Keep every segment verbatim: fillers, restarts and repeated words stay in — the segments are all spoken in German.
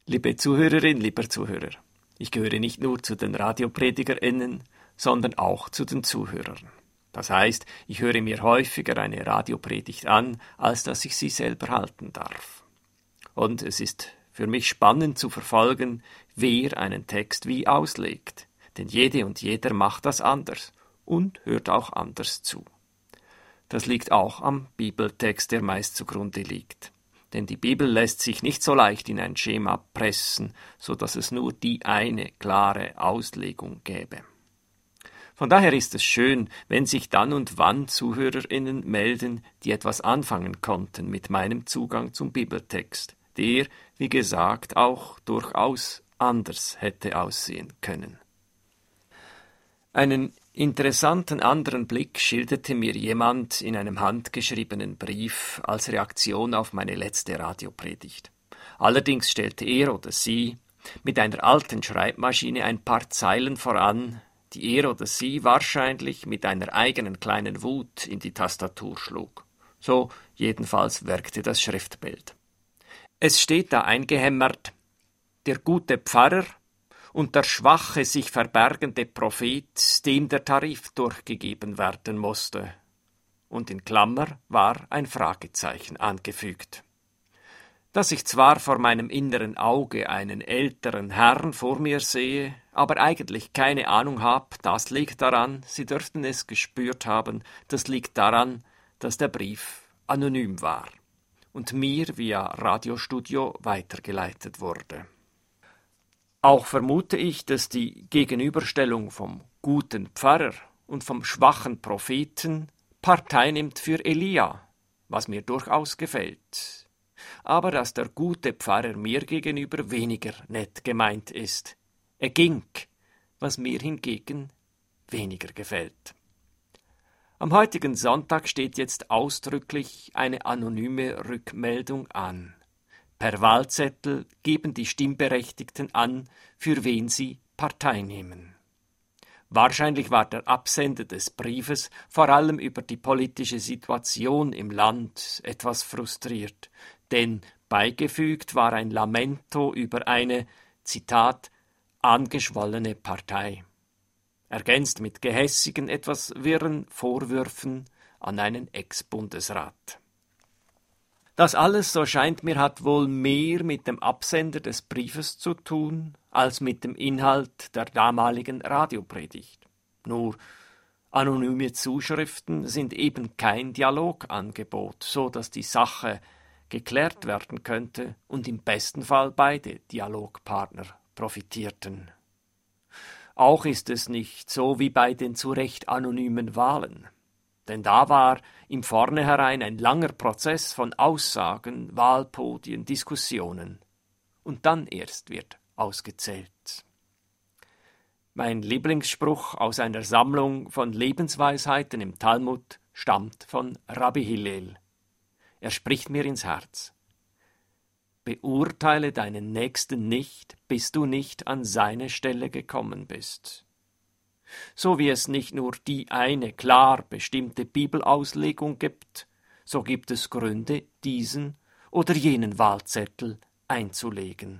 Liebe Zuhörerin, lieber Zuhörer, ich gehöre nicht nur zu den RadiopredigerInnen, sondern auch zu den Zuhörern. Das heißt, ich höre mir häufiger eine Radiopredigt an, als dass ich sie selber halten darf. Und es ist für mich spannend zu verfolgen, wer einen Text wie auslegt, denn jede und jeder macht das anders und hört auch anders zu. Das liegt auch am Bibeltext, der meist zugrunde liegt. Denn die Bibel lässt sich nicht so leicht in ein Schema pressen, so dass es nur die eine klare Auslegung gäbe. Von daher ist es schön, wenn sich dann und wann ZuhörerInnen melden, die etwas anfangen konnten mit meinem Zugang zum Bibeltext, der, wie gesagt, auch durchaus anders hätte aussehen können. Einen interessanten anderen Blick schilderte mir jemand in einem handgeschriebenen Brief als Reaktion auf meine letzte Radiopredigt. Allerdings stellte er oder sie mit einer alten Schreibmaschine ein paar Zeilen voran, die er oder sie wahrscheinlich mit einer eigenen kleinen Wut in die Tastatur schlug. So jedenfalls wirkte das Schriftbild. Es steht da eingehämmert: Der gute Pfarrer und der schwache, sich verbergende Prophet, dem der Tarif durchgegeben werden musste. Und in Klammer war ein Fragezeichen angefügt. Dass ich zwar vor meinem inneren Auge einen älteren Herrn vor mir sehe, aber eigentlich keine Ahnung habe, das liegt daran, Sie dürften es gespürt haben, das liegt daran, dass der Brief anonym war und mir via Radiostudio weitergeleitet wurde. Auch vermute ich, dass die Gegenüberstellung vom guten Pfarrer und vom schwachen Propheten Partei nimmt für Elia, was mir durchaus gefällt. Aber dass der gute Pfarrer mir gegenüber weniger nett gemeint ist. Er ging, was mir hingegen weniger gefällt. Am heutigen Sonntag steht jetzt ausdrücklich eine anonyme Rückmeldung an. Per Wahlzettel geben die Stimmberechtigten an, für wen sie Partei nehmen. Wahrscheinlich war der Absender des Briefes vor allem über die politische Situation im Land etwas frustriert, denn beigefügt war ein Lamento über eine, Zitat, angeschwollene Partei, ergänzt mit gehässigen, etwas wirren Vorwürfen an einen Ex-Bundesrat. Das alles, so scheint mir, hat wohl mehr mit dem Absender des Briefes zu tun, als mit dem Inhalt der damaligen Radiopredigt. Nur anonyme Zuschriften sind eben kein Dialogangebot, so dass die Sache geklärt werden könnte und im besten Fall beide Dialogpartner profitierten. Auch ist es nicht so wie bei den zu Recht anonymen Wahlen. Denn da war im Vornherein ein langer Prozess von Aussagen, Wahlpodien, Diskussionen. Und dann erst wird ausgezählt. Mein Lieblingsspruch aus einer Sammlung von Lebensweisheiten im Talmud stammt von Rabbi Hillel. Er spricht mir ins Herz. Beurteile deinen Nächsten nicht, bis du nicht an seine Stelle gekommen bist. So wie es nicht nur die eine klar bestimmte Bibelauslegung gibt, so gibt es Gründe, diesen oder jenen Wahlzettel einzulegen.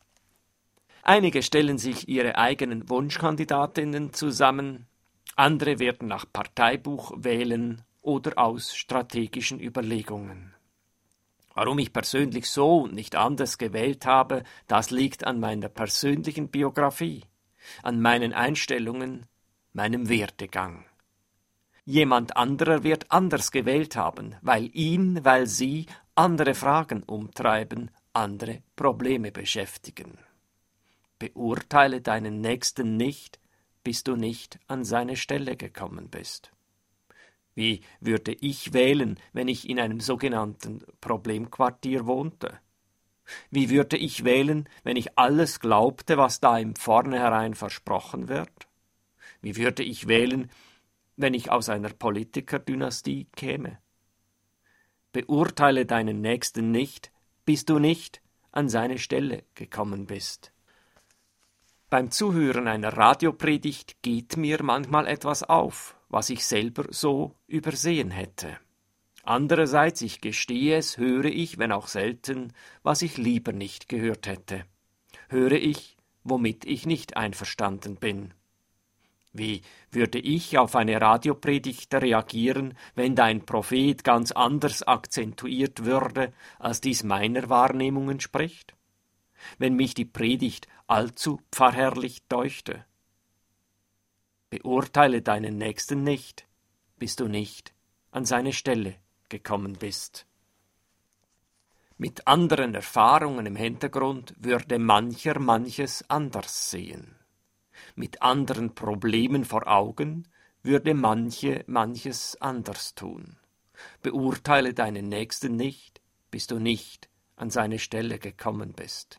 Einige stellen sich ihre eigenen Wunschkandidatinnen zusammen, andere werden nach Parteibuch wählen oder aus strategischen Überlegungen. Warum ich persönlich so und nicht anders gewählt habe, das liegt an meiner persönlichen Biografie, an meinen Einstellungen, meinem Werdegang. Jemand anderer wird anders gewählt haben, weil ihn, weil sie andere Fragen umtreiben, andere Probleme beschäftigen. Beurteile deinen Nächsten nicht, bis du nicht an seine Stelle gekommen bist. Wie würde ich wählen, wenn ich in einem sogenannten Problemquartier wohnte? Wie würde ich wählen, wenn ich alles glaubte, was da im Vornherein versprochen wird? Wie würde ich wählen, wenn ich aus einer Politikerdynastie käme? Beurteile deinen Nächsten nicht, bis du nicht an seine Stelle gekommen bist. Beim Zuhören einer Radiopredigt geht mir manchmal etwas auf, was ich selber so übersehen hätte. Andererseits, ich gestehe es, höre ich, wenn auch selten, was ich lieber nicht gehört hätte. höre ich, womit ich nicht einverstanden bin. Wie würde ich auf eine Radiopredigt reagieren, wenn dein Prophet ganz anders akzentuiert würde, als dies meiner Wahrnehmung entspricht? Wenn mich die Predigt allzu pfarrherrlich deuchte? Beurteile deinen Nächsten nicht, bis du nicht an seine Stelle gekommen bist. Mit anderen Erfahrungen im Hintergrund würde mancher manches anders sehen. Mit anderen Problemen vor Augen würde manche manches anders tun. Beurteile deinen Nächsten nicht, bis du nicht an seine Stelle gekommen bist.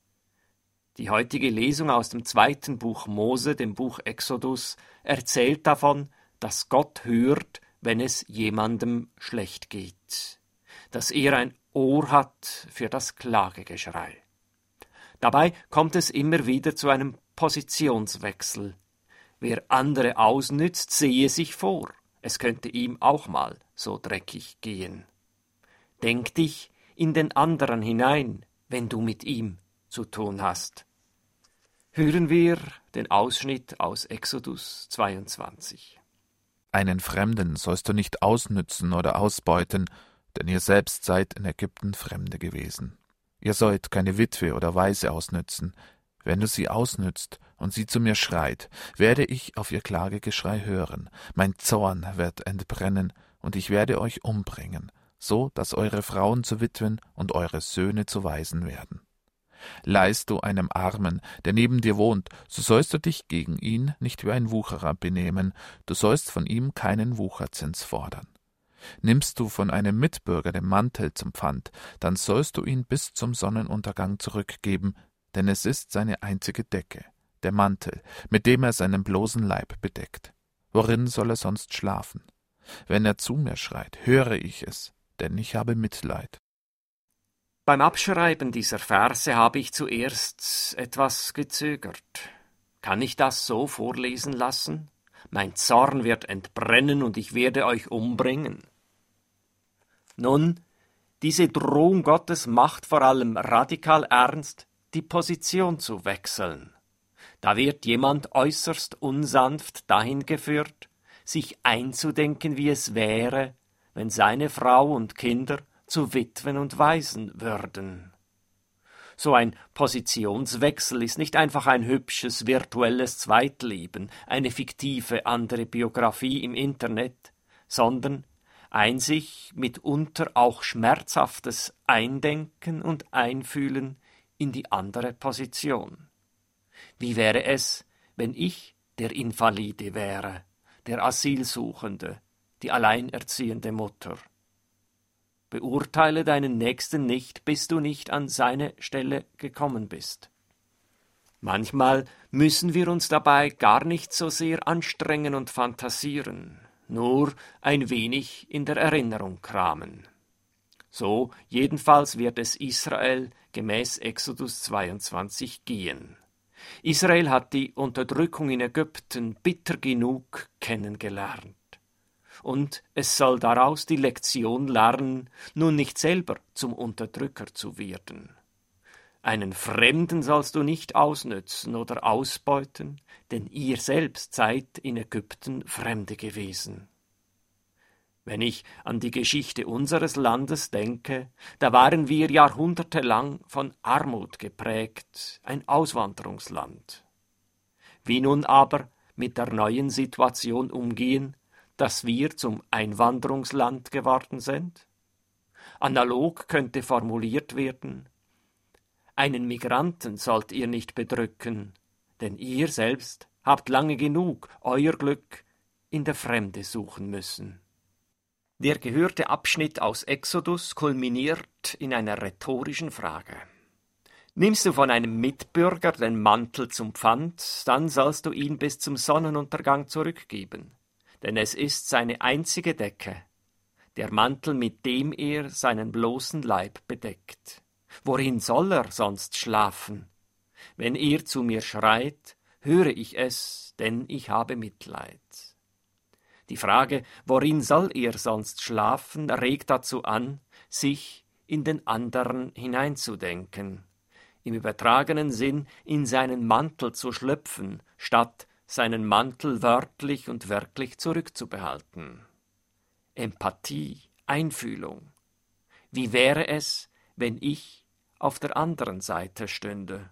Die heutige Lesung aus dem zweiten Buch Mose, dem Buch Exodus, erzählt davon, dass Gott hört, wenn es jemandem schlecht geht, dass er ein Ohr hat für das Klagegeschrei. Dabei kommt es immer wieder zu einem Positionswechsel. Wer andere ausnützt, sehe sich vor, es könnte ihm auch mal so dreckig gehen. Denk dich in den anderen hinein, wenn du mit ihm zu tun hast. Hören wir den Ausschnitt aus Exodus zweiundzwanzig. Einen Fremden sollst du nicht ausnützen oder ausbeuten, denn ihr selbst seid in Ägypten Fremde gewesen. Ihr sollt keine Witwe oder Waise ausnützen. Wenn du sie ausnützt und sie zu mir schreit, werde ich auf ihr Klagegeschrei hören. Mein Zorn wird entbrennen, und ich werde euch umbringen, so dass eure Frauen zu Witwen und eure Söhne zu Waisen werden. Leihst du einem Armen, der neben dir wohnt, so sollst du dich gegen ihn nicht wie ein Wucherer benehmen, du sollst von ihm keinen Wucherzins fordern. Nimmst du von einem Mitbürger den Mantel zum Pfand, dann sollst du ihn bis zum Sonnenuntergang zurückgeben, denn es ist seine einzige Decke, der Mantel, mit dem er seinen bloßen Leib bedeckt. Worin soll er sonst schlafen? Wenn er zu mir schreit, höre ich es, denn ich habe Mitleid. Beim Abschreiben dieser Verse habe ich zuerst etwas gezögert. Kann ich das so vorlesen lassen? Mein Zorn wird entbrennen und ich werde euch umbringen. Nun, diese Drohung Gottes macht vor allem radikal ernst, die Position zu wechseln. Da wird jemand äußerst unsanft dahin geführt, sich einzudenken, wie es wäre, wenn seine Frau und Kinder zu Witwen und Waisen würden. So ein Positionswechsel ist nicht einfach ein hübsches virtuelles Zweitleben, eine fiktive andere Biografie im Internet, sondern ein sich mitunter auch schmerzhaftes Eindenken und Einfühlen in die andere Position. Wie wäre es, wenn ich der Invalide wäre, der Asylsuchende, die alleinerziehende Mutter? Beurteile deinen Nächsten nicht, bis du nicht an seine Stelle gekommen bist. Manchmal müssen wir uns dabei gar nicht so sehr anstrengen und fantasieren, nur ein wenig in der Erinnerung kramen. So jedenfalls wird es Israel gemäß Exodus zweiundzwanzig gehen. Israel hat die Unterdrückung in Ägypten bitter genug kennengelernt. Und es soll daraus die Lektion lernen, nun nicht selber zum Unterdrücker zu werden. Einen Fremden sollst du nicht ausnützen oder ausbeuten, denn ihr selbst seid in Ägypten Fremde gewesen. Wenn ich an die Geschichte unseres Landes denke, da waren wir jahrhundertelang von Armut geprägt, ein Auswanderungsland. Wie nun aber mit der neuen Situation umgehen, dass wir zum Einwanderungsland geworden sind? Analog könnte formuliert werden: Einen Migranten sollt ihr nicht bedrücken, denn ihr selbst habt lange genug euer Glück in der Fremde suchen müssen. Der gehörte Abschnitt aus Exodus kulminiert in einer rhetorischen Frage. Nimmst du von einem Mitbürger den Mantel zum Pfand, dann sollst du ihn bis zum Sonnenuntergang zurückgeben. Denn es ist seine einzige Decke, der Mantel, mit dem er seinen bloßen Leib bedeckt. Worin soll er sonst schlafen? Wenn er zu mir schreit, höre ich es, denn ich habe Mitleid. Die Frage, worin soll er sonst schlafen, regt dazu an, sich in den anderen hineinzudenken, im übertragenen Sinn in seinen Mantel zu schlüpfen, statt seinen Mantel wörtlich und wirklich zurückzubehalten. Empathie, Einfühlung. Wie wäre es, wenn ich auf der anderen Seite stünde?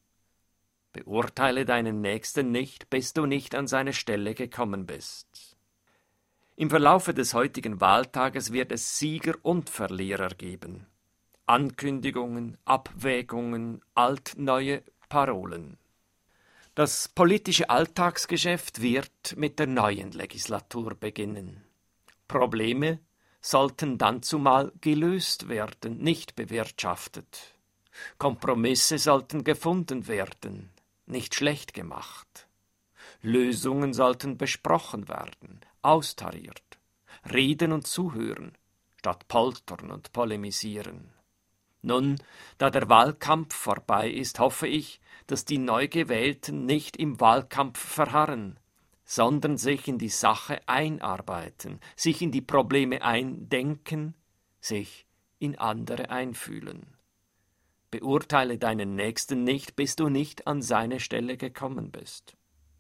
Beurteile deinen Nächsten nicht, bis du nicht an seine Stelle gekommen bist. Im Verlaufe des heutigen Wahltages wird es Sieger und Verlierer geben. Ankündigungen, Abwägungen, altneue Parolen. Das politische Alltagsgeschäft wird mit der neuen Legislatur beginnen. Probleme sollten dann zumal gelöst werden, nicht bewirtschaftet. Kompromisse sollten gefunden werden, nicht schlecht gemacht. Lösungen sollten besprochen werden, austariert. Reden und zuhören, statt poltern und polemisieren. Nun, da der Wahlkampf vorbei ist, hoffe ich, dass die Neugewählten nicht im Wahlkampf verharren, sondern sich in die Sache einarbeiten, sich in die Probleme eindenken, sich in andere einfühlen. Beurteile deinen Nächsten nicht, bis du nicht an seine Stelle gekommen bist.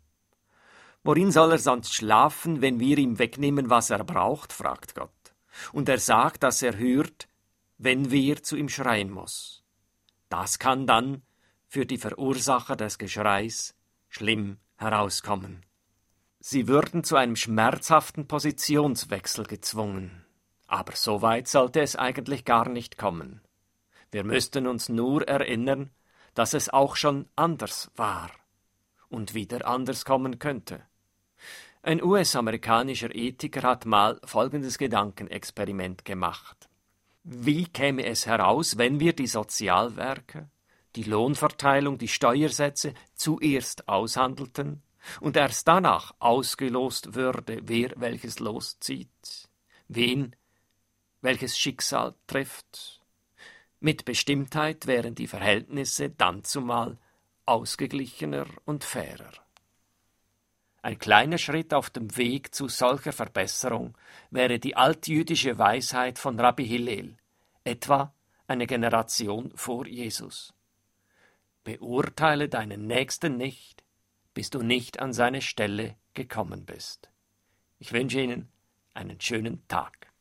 Worin soll er sonst schlafen, wenn wir ihm wegnehmen, was er braucht, fragt Gott. Und er sagt, dass er hört, wenn wir zu ihm schreien muss. Das kann dann für die Verursacher des Geschreis schlimm herauskommen. Sie würden zu einem schmerzhaften Positionswechsel gezwungen. Aber so weit sollte es eigentlich gar nicht kommen. Wir müssten uns nur erinnern, dass es auch schon anders war und wieder anders kommen könnte. Ein U S-amerikanischer Ethiker hat mal folgendes Gedankenexperiment gemacht. Wie käme es heraus, wenn wir die Sozialwerke, die Lohnverteilung, die Steuersätze zuerst aushandelten und erst danach ausgelost würde, wer welches loszieht, wen welches Schicksal trifft? Mit Bestimmtheit wären die Verhältnisse dann zumal ausgeglichener und fairer. Ein kleiner Schritt auf dem Weg zu solcher Verbesserung wäre die altjüdische Weisheit von Rabbi Hillel, etwa eine Generation vor Jesus. Beurteile deinen Nächsten nicht, bis du nicht an seine Stelle gekommen bist. Ich wünsche Ihnen einen schönen Tag.